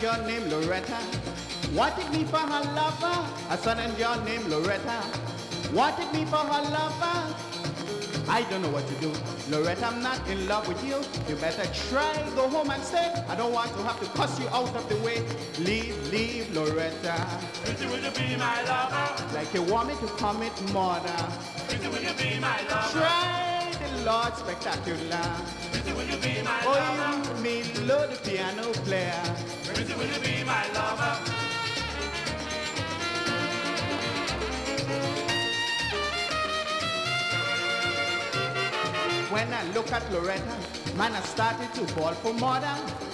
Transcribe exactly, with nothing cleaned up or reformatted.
girl named Loretta. Wanted me for her lover. A son and girl named Loretta. Wanted me for her lover. I don't know what to do. Loretta, I'm not in love with you. You better try, go home and stay. I don't want to have to cuss you out of the way. Leave, leave, Loretta. Pretty, will you be my lover? Like you want me to commit murder. Pretty, will you be my lover? Try the Lord Spectacular. Pretty, will you be my Oh, lover? you me load the piano player. Pretty, will you be my lover? When I look at Loretta, man, I started to fall for murder.